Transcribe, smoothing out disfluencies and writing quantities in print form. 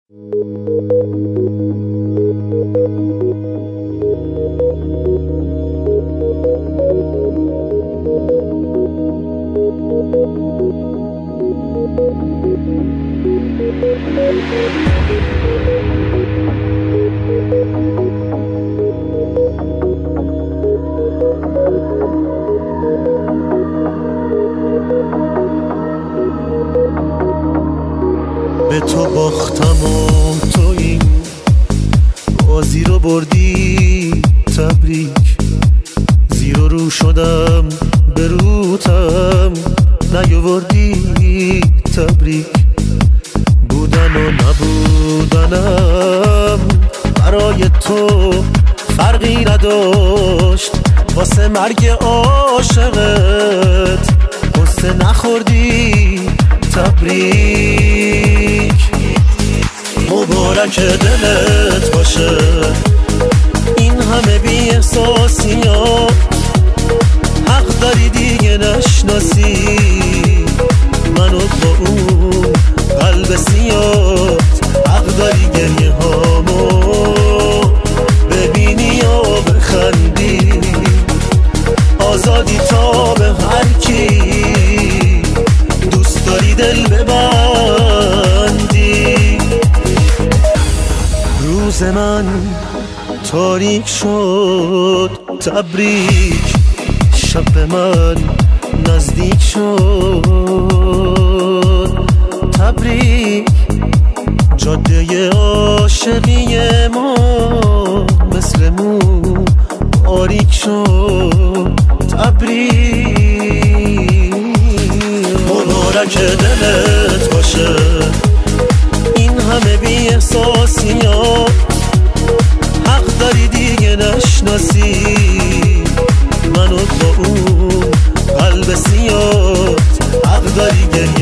به تو باختم و تو این بازی رو بردی، تبریک. زیر و رو شدم به روتم نیاوردی، تبریک. بودن و نبودنم برای تو فرقی نداشت، واسه مرگ عاشقت قصه نخوردی، تبریک. مبارک دلت باشه این همه بی احساسیات، حق داری دیگه نشناسی منو با اون قلب سیات، حق داری گریه هامو ببینی و بخندی، آزادی تا به هر کی دوست داری دل ببندی. روز من تاریک شد، تبریک. شب به من نزدیک شد، تبریک. جاده عاشقی ما مثل مو باریک شد، تبریک. مبارک دلت باشه این همه بی احساسیات، حق داری دیگه نشناسی منو با اون قلب سیات، حق داری